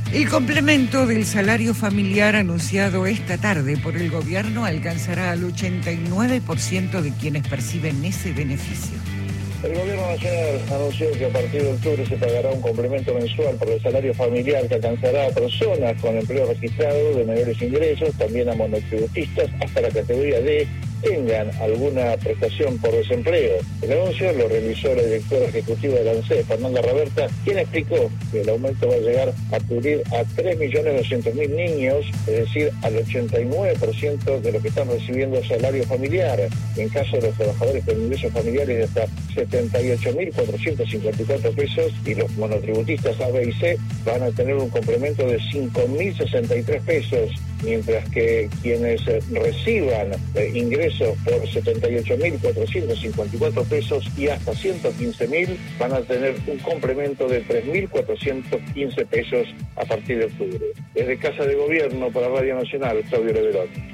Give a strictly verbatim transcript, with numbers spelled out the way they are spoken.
El complemento del salario familiar anunciado esta tarde por el gobierno alcanzará al ochenta y nueve por ciento de quienes perciben ese beneficio. El gobierno nacional anunció que a partir de octubre se pagará un complemento mensual por el salario familiar que alcanzará a personas con empleo registrado de menores ingresos, también a monotributistas hasta la categoría D, tengan alguna prestación por desempleo. El anuncio lo realizó la directora ejecutiva de la ANSES, Fernanda Raberta, quien explicó que el aumento va a llegar a cubrir a tres millones doscientos mil niños, es decir, al ochenta y nueve por ciento de los que están recibiendo salario familiar. En caso de los trabajadores con ingresos familiares de hasta setenta y ocho mil cuatrocientos cincuenta y cuatro pesos y los monotributistas A, B y C van a tener un complemento de cinco mil sesenta y tres pesos, mientras que quienes reciban eh, ingresos por setenta y ocho mil cuatrocientos cincuenta y cuatro pesos y hasta ciento quince mil van a tener un complemento de tres mil cuatrocientos quince pesos a partir de octubre. Desde Casa de Gobierno para Radio Nacional, Claudio Leverón.